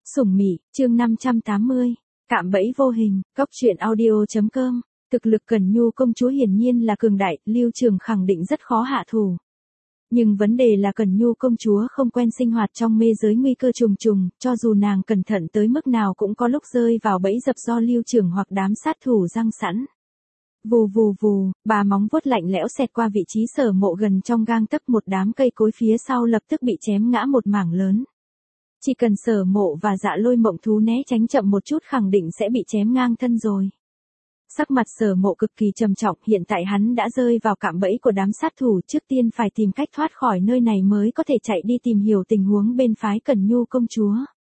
Sủng Mị, chương 580, cạm bẫy vô hình, Cóc truyện audio.com. Thực lực Cẩn Nhu công chúa hiển nhiên là cường đại, Lưu Trường khẳng định rất khó hạ thủ. Nhưng vấn đề là Cẩn Nhu công chúa không quen sinh hoạt trong mê giới nguy cơ trùng trùng, cho dù nàng cẩn thận tới mức nào cũng có lúc rơi vào bẫy dập do Lưu Trường hoặc đám sát thủ răng sẵn. Vù vù vù, bà móng vuốt lạnh lẽo xẹt qua vị trí Sở Mộ gần trong gang tấc, một đám cây cối phía sau lập tức bị chém ngã một mảng lớn. Chỉ cần Sở Mộ và Dạ Lôi mộng thú né tránh chậm một chút khẳng định sẽ bị chém ngang thân rồi. Sắc mặt Sở Mộ cực kỳ trầm trọng, hiện tại hắn đã rơi vào cạm bẫy của đám sát thủ, trước tiên phải tìm cách thoát khỏi nơi này mới có thể chạy đi tìm hiểu tình huống bên phái Cẩn Nhu công chúa.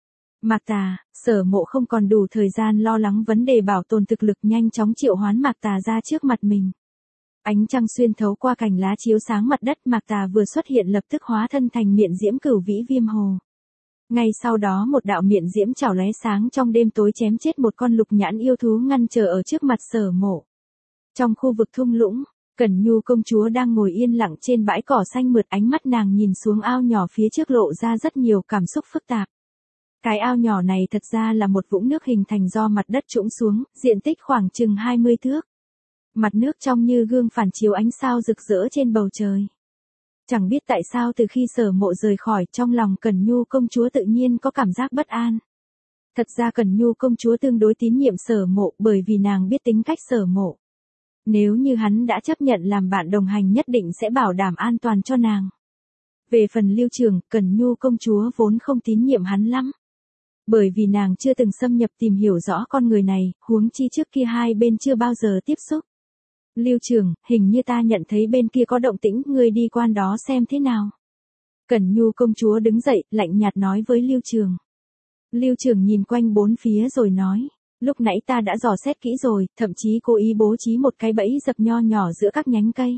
Mạc Tà, Sở Mộ không còn đủ thời gian lo lắng vấn đề bảo tồn thực lực, nhanh chóng triệu hoán Mạc Tà ra trước mặt mình. Ánh trăng xuyên thấu qua cành lá chiếu sáng mặt đất, Mạc Tà vừa xuất hiện lập tức hóa thân thành miệng diễm cửu vĩ viêm hồ. Ngay sau đó một đạo miệng diễm chảo lóe sáng trong đêm tối chém chết một con lục nhãn yêu thú ngăn trở ở trước mặt Sở Mộ. Trong khu vực thung lũng, Cẩn Nhu công chúa đang ngồi yên lặng trên bãi cỏ xanh mượt, ánh mắt nàng nhìn xuống ao nhỏ phía trước lộ ra rất nhiều cảm xúc phức tạp. Cái ao nhỏ này thật ra là một vũng nước hình thành do mặt đất trũng xuống, diện tích khoảng chừng 20 thước. Mặt nước trong như gương phản chiếu ánh sao rực rỡ trên bầu trời. Chẳng biết tại sao từ khi Sở Mộ rời khỏi, trong lòng Cẩn Nhu công chúa tự nhiên có cảm giác bất an. Thật ra Cẩn Nhu công chúa tương đối tín nhiệm Sở Mộ bởi vì nàng biết tính cách Sở Mộ. Nếu như hắn đã chấp nhận làm bạn đồng hành nhất định sẽ bảo đảm an toàn cho nàng. Về phần Lưu Trường, Cẩn Nhu công chúa vốn không tín nhiệm hắn lắm. Bởi vì nàng chưa từng xâm nhập tìm hiểu rõ con người này, huống chi trước kia hai bên chưa bao giờ tiếp xúc. Lưu Trường, hình như ta nhận thấy bên kia có động tĩnh, ngươi đi quan đó xem thế nào. Cẩn Nhu công chúa đứng dậy, lạnh nhạt nói với Lưu Trường. Lưu Trường nhìn quanh bốn phía rồi nói, lúc nãy ta đã dò xét kỹ rồi, thậm chí cố ý bố trí một cái bẫy dập nho nhỏ giữa các nhánh cây.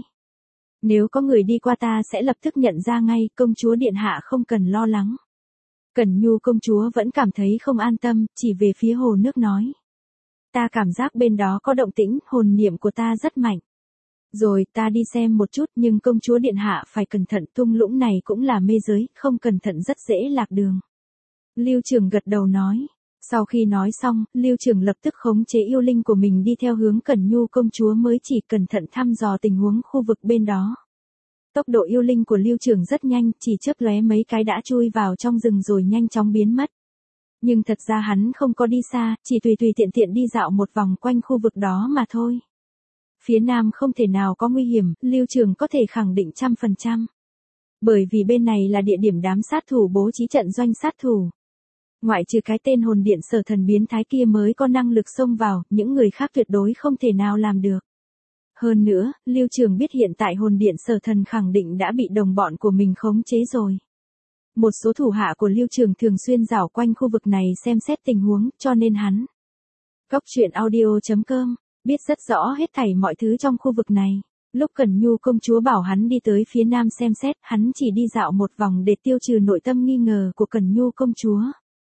Nếu có người đi qua ta sẽ lập tức nhận ra ngay, công chúa điện hạ không cần lo lắng. Cẩn Nhu công chúa vẫn cảm thấy không an tâm, chỉ về phía hồ nước nói. Ta cảm giác bên đó có động tĩnh, hồn niệm của ta rất mạnh. Rồi, ta đi xem một chút, nhưng công chúa điện hạ phải cẩn thận, thung lũng này cũng là mê giới, không cẩn thận rất dễ lạc đường. Lưu Trường gật đầu nói. Sau khi nói xong, Lưu Trường lập tức khống chế yêu linh của mình đi theo hướng Cẩn Nhu công chúa mới chỉ cẩn thận thăm dò tình huống khu vực bên đó. Tốc độ yêu linh của Lưu Trường rất nhanh, chỉ chớp lóe mấy cái đã chui vào trong rừng rồi nhanh chóng biến mất. Nhưng thật ra hắn không có đi xa, chỉ tùy tiện tiện đi dạo một vòng quanh khu vực đó mà thôi. Phía nam không thể nào có nguy hiểm, Lưu Trường có thể khẳng định 100%. Bởi vì bên này là địa điểm đám sát thủ bố trí trận doanh sát thủ. Ngoại trừ cái tên hồn điện Sở Thần biến thái kia mới có năng lực xông vào, những người khác tuyệt đối không thể nào làm được. Hơn nữa, Lưu Trường biết hiện tại hồn điện Sở Thần khẳng định đã bị đồng bọn của mình khống chế rồi. Một số thủ hạ của Lưu Trường thường xuyên dạo quanh khu vực này xem xét tình huống, cho nên hắn. Cóc truyện audio.com, biết rất rõ hết thảy mọi thứ trong khu vực này. Lúc Cẩn Nhu công chúa bảo hắn đi tới phía nam xem xét, hắn chỉ đi dạo một vòng để tiêu trừ nội tâm nghi ngờ của Cẩn Nhu công chúa.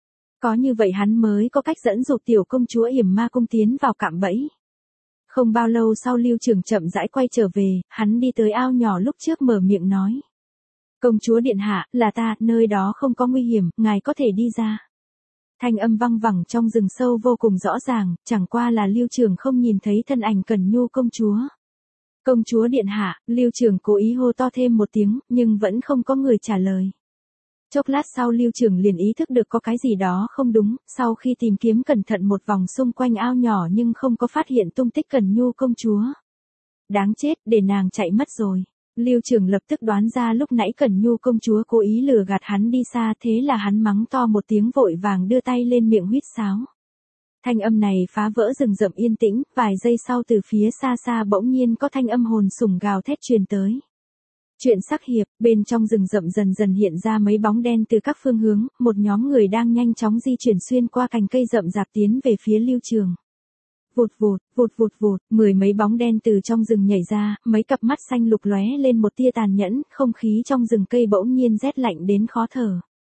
Có như vậy hắn mới có cách dẫn dụ tiểu công chúa Yểm Ma Cung tiến vào cạm bẫy. Không bao lâu sau Lưu Trường chậm rãi quay trở về, hắn đi tới ao nhỏ lúc trước mở miệng nói. Công chúa điện hạ, là ta, nơi đó không có nguy hiểm, ngài có thể đi ra. Thanh âm văng vẳng trong rừng sâu vô cùng rõ ràng, chẳng qua là Lưu Trường không nhìn thấy thân ảnh Cẩn Nhu công chúa. Công chúa điện hạ, Lưu Trường cố ý hô to thêm một tiếng, nhưng vẫn không có người trả lời. Chốc lát sau Lưu Trường liền ý thức được có cái gì đó không đúng, sau khi tìm kiếm cẩn thận một vòng xung quanh ao nhỏ nhưng không có phát hiện tung tích Cẩn Nhu công chúa. Đáng chết, để nàng chạy mất rồi. Lưu Trường lập tức đoán ra lúc nãy Cẩn Nhu công chúa cố ý lừa gạt hắn đi xa, thế là hắn mắng to một tiếng vội vàng đưa tay lên miệng huýt sáo. Thanh âm này phá vỡ rừng rậm yên tĩnh, vài giây sau từ phía xa xa bỗng nhiên có thanh âm hồn sủng gào thét truyền tới. Chuyện sắc hiệp, bên trong rừng rậm dần dần hiện ra mấy bóng đen từ các phương hướng, một nhóm người đang nhanh chóng di chuyển xuyên qua cành cây rậm rạp tiến về phía Lưu Trường. Vụt vụt, vụt vụt vụt, mười mấy bóng đen từ trong rừng nhảy ra, mấy cặp mắt xanh lục lóe lên một tia tàn nhẫn, không khí trong rừng cây bỗng nhiên rét lạnh đến khó thở.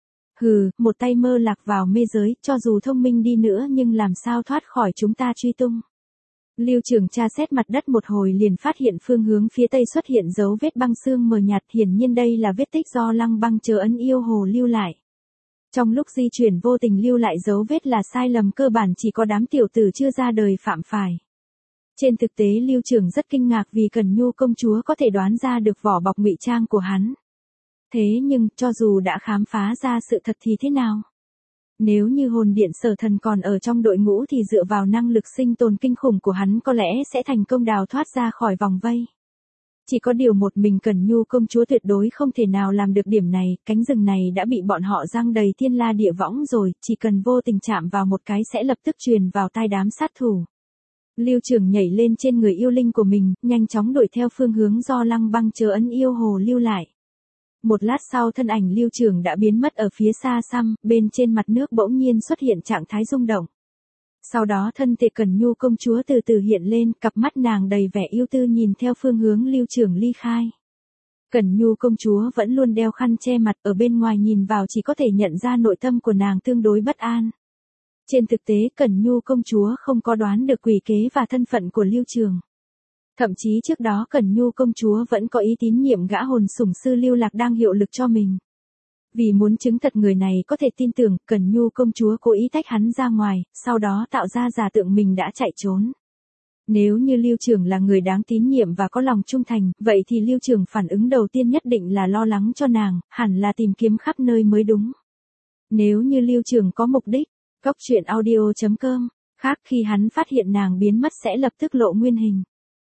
Hừ, một tay mơ lạc vào mê giới, cho dù thông minh đi nữa nhưng làm sao thoát khỏi chúng ta truy tung. Lưu Trường tra xét mặt đất một hồi liền phát hiện phương hướng phía tây xuất hiện dấu vết băng xương mờ nhạt, hiển nhiên đây là vết tích do Lăng Băng chờ ấn yêu hồ lưu lại. Trong lúc di chuyển vô tình lưu lại dấu vết là sai lầm cơ bản chỉ có đám tiểu tử chưa ra đời phạm phải. Trên thực tế Lưu Trường rất kinh ngạc vì Cẩn Nhu công chúa có thể đoán ra được vỏ bọc ngụy trang của hắn. Thế nhưng, cho dù đã khám phá ra sự thật thì thế nào? Nếu như hồn điện Sở Thần còn ở trong đội ngũ thì dựa vào năng lực sinh tồn kinh khủng của hắn có lẽ sẽ thành công đào thoát ra khỏi vòng vây. Chỉ có điều một mình Cẩn Nhu công chúa tuyệt đối không thể nào làm được điểm này, cánh rừng này đã bị bọn họ giăng đầy thiên la địa võng rồi, chỉ cần vô tình chạm vào một cái sẽ lập tức truyền vào tai đám sát thủ. Lưu Trường nhảy lên trên người yêu linh của mình, nhanh chóng đuổi theo phương hướng do Lăng Băng Chờ Ấn yêu hồ lưu lại. Một lát sau thân ảnh Lưu Trường đã biến mất ở phía xa xăm, bên trên mặt nước bỗng nhiên xuất hiện trạng thái rung động. Sau đó thân thể Cẩn Nhu công chúa từ từ hiện lên, cặp mắt nàng đầy vẻ yêu tư nhìn theo phương hướng Lưu Trường ly khai. Cẩn Nhu công chúa vẫn luôn đeo khăn che mặt, ở bên ngoài nhìn vào chỉ có thể nhận ra nội tâm của nàng tương đối bất an. Trên thực tế Cẩn Nhu công chúa không có đoán được quỷ kế và thân phận của Lưu Trường. Thậm chí trước đó Cẩn Nhu công chúa vẫn có ý tín nhiệm gã hồn sủng sư Lưu Lạc đang hiệu lực cho mình. Vì muốn chứng thật người này có thể tin tưởng, Cẩn Nhu công chúa cố ý tách hắn ra ngoài, sau đó tạo ra giả tượng mình đã chạy trốn. Nếu như Lưu Trường là người đáng tín nhiệm và có lòng trung thành, vậy thì Lưu Trường phản ứng đầu tiên nhất định là lo lắng cho nàng, hẳn là tìm kiếm khắp nơi mới đúng. Nếu như Lưu Trường có mục đích, Cốc truyện audio.com, khác khi hắn phát hiện nàng biến mất sẽ lập tức lộ nguyên hình.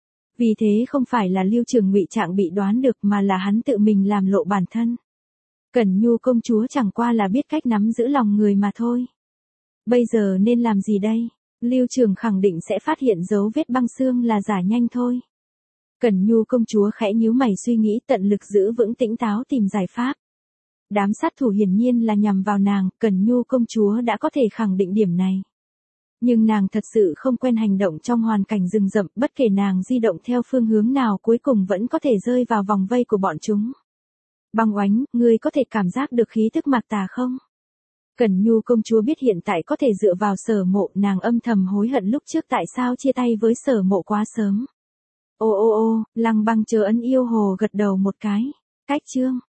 Vì thế không phải là Lưu Trường ngụy trạng bị đoán được mà là hắn tự mình làm lộ bản thân. Cẩn Nhu công chúa chẳng qua là biết cách nắm giữ lòng người mà thôi. Bây giờ nên làm gì đây? Lưu Trường khẳng định sẽ phát hiện dấu vết băng xương là giả nhanh thôi. Cẩn Nhu công chúa khẽ nhíu mày suy nghĩ, tận lực giữ vững tỉnh táo tìm giải pháp. Đám sát thủ hiển nhiên là nhằm vào nàng, Cẩn Nhu công chúa đã có thể khẳng định điểm này. Nhưng nàng thật sự không quen hành động trong hoàn cảnh rừng rậm, bất kể nàng di động theo phương hướng nào cuối cùng vẫn có thể rơi vào vòng vây của bọn chúng. Băng Oánh, ngươi có thể cảm giác được khí tức Mạc Tà không? Cẩn Nhu công chúa biết hiện tại có thể dựa vào Sở Mộ, nàng âm thầm hối hận lúc trước tại sao chia tay với Sở Mộ quá sớm. Ô, Lăng Băng Chờ Ấn yêu hồ gật đầu một cái. Cách chương